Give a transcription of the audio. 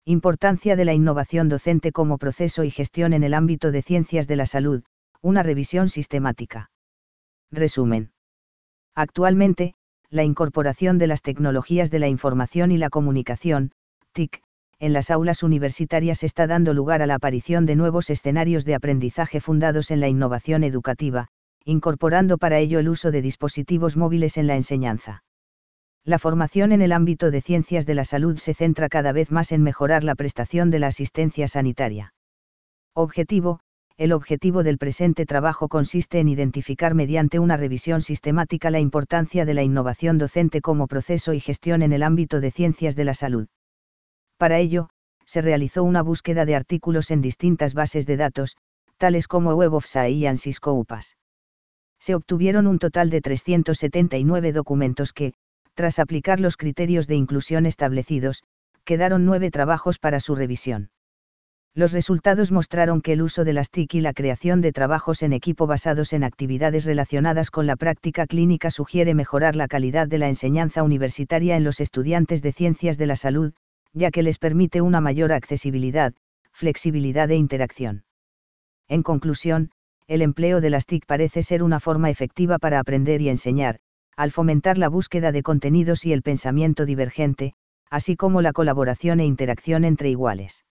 Importancia de la innovación docente como proceso y gestión en el ámbito de ciencias de la salud, una revisión sistemática. Resumen. Actualmente, la incorporación de las tecnologías de la información y la comunicación, TIC, en las aulas universitarias está dando lugar a la aparición de nuevos escenarios de aprendizaje fundados en la innovación educativa, incorporando para ello el uso de dispositivos móviles en la enseñanza. La formación en el ámbito de ciencias de la salud se centra cada vez más en mejorar la prestación de la asistencia sanitaria. Objetivo. El objetivo del presente trabajo consiste en identificar mediante una revisión sistemática la importancia de la innovación docente como proceso y gestión en el ámbito de ciencias de la salud. Para ello, se realizó una búsqueda de artículos en distintas bases de datos, tales como Web of Science y Scopus. Se obtuvieron un total de 379 documentos que, tras aplicar los criterios de inclusión establecidos, quedaron 9 trabajos para su revisión. Los resultados mostraron que el uso de las TIC y la creación de trabajos en equipo basados en actividades relacionadas con la práctica clínica sugiere mejorar la calidad de la enseñanza universitaria en los estudiantes de ciencias de la salud, ya que les permite una mayor accesibilidad, flexibilidad e interacción. En conclusión, el empleo de las TIC parece ser una forma efectiva para aprender y enseñar, al fomentar la búsqueda de contenidos y el pensamiento divergente, así como la colaboración e interacción entre iguales.